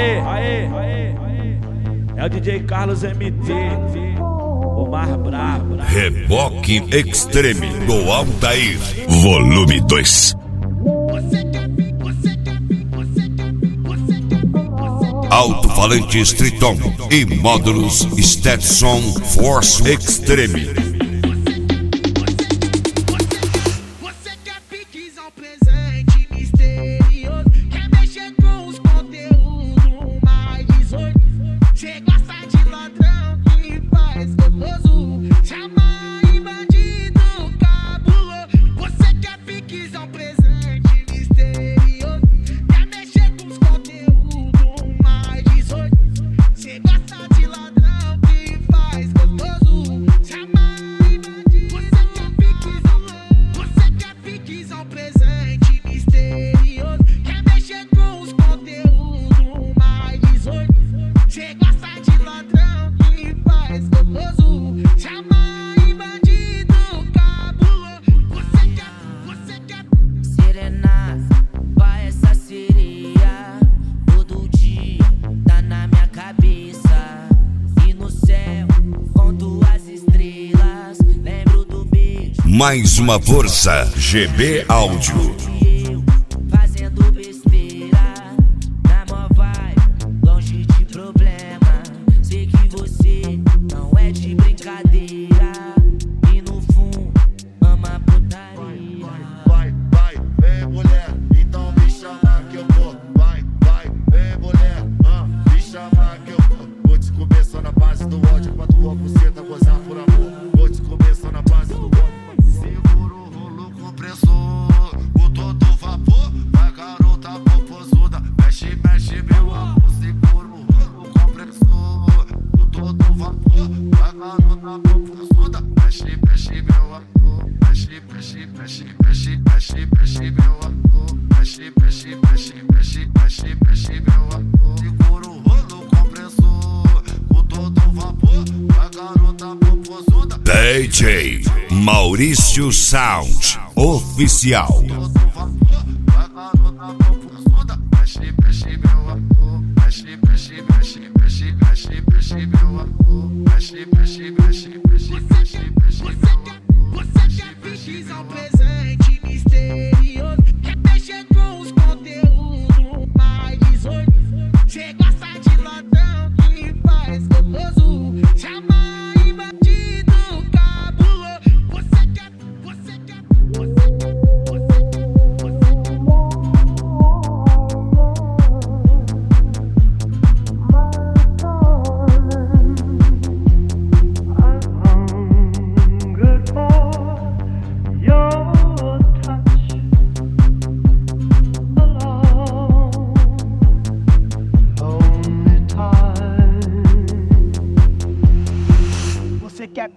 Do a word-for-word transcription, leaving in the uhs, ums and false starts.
Aê, aê, aê, é o D J Carlos M T, o mais brabo. Reboque Extreme do Altair, volume dois. Alto-falante Streeton e módulos Stetson Force Extreme. Mais uma força, G B Áudio. Fazendo besteira, na mó vai, longe de problema. Sei que você não é de brincadeira. E no fundo, ama putaria. Vai, vai, vem mulher, então me chama que eu vou. Vai, vai, vem mulher, ah, me chama que eu vou. Vou te comer só na base do ódio, pra tua buceta gozar por amor. Vou te comer só na base do ódio. Seguro o rolo compressor, com todo vapor. Vai garota popozuda, mexe, mexe meu amor. Seguro o rolo compressor, com todo vapor. Vai garota popozuda, mexe, mexe meu amor. Mexe, mexe, mexe, mexe, mexe, mexe meu amor. Mexe, mexe, mexe, mexe, mexe, mexe meu amor. Seguro o rolo compressor, com todo vapor. Vai garota popozuda. D J Maurício Sound Oficial.